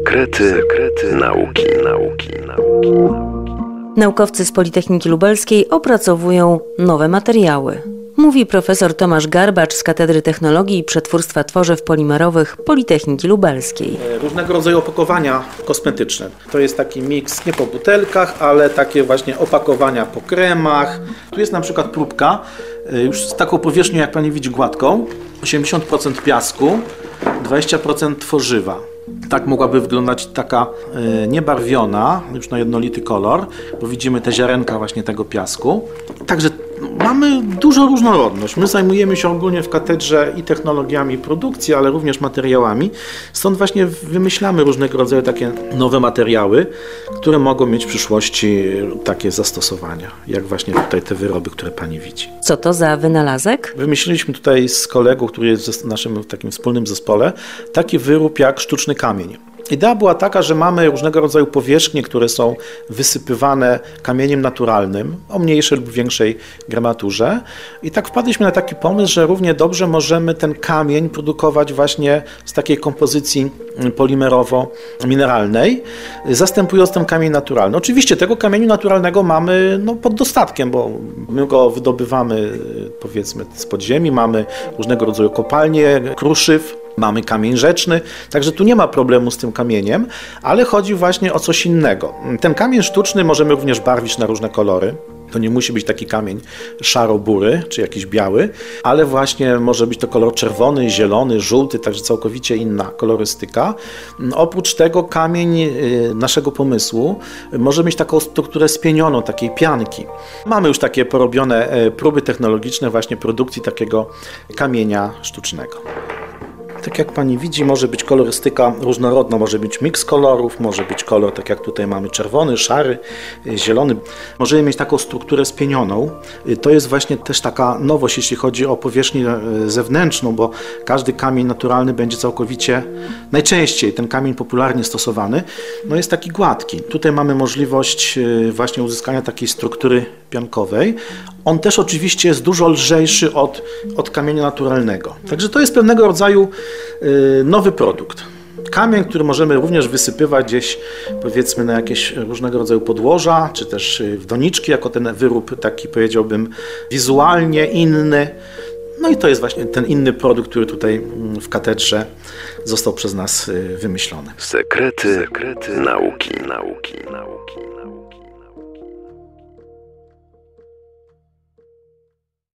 Sekrety nauki. Naukowcy z Politechniki Lubelskiej opracowują nowe materiały. Mówi profesor Tomasz Garbacz z Katedry Technologii i Przetwórstwa Tworzyw Polimerowych Politechniki Lubelskiej. Różnego rodzaju opakowania kosmetyczne. To jest taki miks nie po butelkach, ale takie właśnie opakowania po kremach. Tu jest na przykład próbka, już z taką powierzchnią, jak pani widzi, gładką. 80% piasku, 20% tworzywa. Tak mogłaby wyglądać taka niebarwiona, już na jednolity kolor, bo widzimy te ziarenka właśnie tego piasku. Także mamy dużą różnorodność. My zajmujemy się ogólnie w katedrze i technologiami produkcji, ale również materiałami. Stąd właśnie wymyślamy różnego rodzaju takie nowe materiały, które mogą mieć w przyszłości takie zastosowania, jak właśnie tutaj te wyroby, które pani widzi. Co to za wynalazek? Wymyśliliśmy tutaj z kolegą, który jest w naszym takim wspólnym zespole, taki wyrób jak sztuczny kamień. Idea była taka, że mamy różnego rodzaju powierzchnie, które są wysypywane kamieniem naturalnym o mniejszej lub większej gramaturze. I tak wpadliśmy na taki pomysł, że równie dobrze możemy ten kamień produkować właśnie z takiej kompozycji polimerowo-mineralnej, zastępując ten kamień naturalny. Oczywiście tego kamieniu naturalnego mamy pod dostatkiem, bo my go wydobywamy powiedzmy z podziemi, mamy różnego rodzaju kopalnie, kruszyw, mamy kamień rzeczny, także tu nie ma problemu z tym kamieniem, ale chodzi właśnie o coś innego. Ten kamień sztuczny możemy również barwić na różne kolory. To nie musi być taki kamień szaro-bury czy jakiś biały, ale właśnie może być to kolor czerwony, zielony, żółty, także całkowicie inna kolorystyka. Oprócz tego kamień naszego pomysłu może mieć taką strukturę spienioną, takiej pianki. Mamy już takie porobione próby technologiczne właśnie produkcji takiego kamienia sztucznego. Tak jak pani widzi, może być kolorystyka różnorodna, może być miks kolorów, może być kolor, tak jak tutaj mamy, czerwony, szary, zielony. Możemy mieć taką strukturę spienioną. To jest właśnie też taka nowość, jeśli chodzi o powierzchnię zewnętrzną, bo każdy kamień naturalny będzie całkowicie, najczęściej ten kamień popularnie stosowany, jest taki gładki. Tutaj mamy możliwość właśnie uzyskania takiej struktury piankowej. On też oczywiście jest dużo lżejszy od kamienia naturalnego. Także to jest pewnego rodzaju nowy produkt. Kamień, który możemy również wysypywać gdzieś powiedzmy na jakieś różnego rodzaju podłoża, czy też w doniczki, jako ten wyrób taki, powiedziałbym, wizualnie inny. I to jest właśnie ten inny produkt, który tutaj w katedrze został przez nas wymyślony. Sekrety nauki.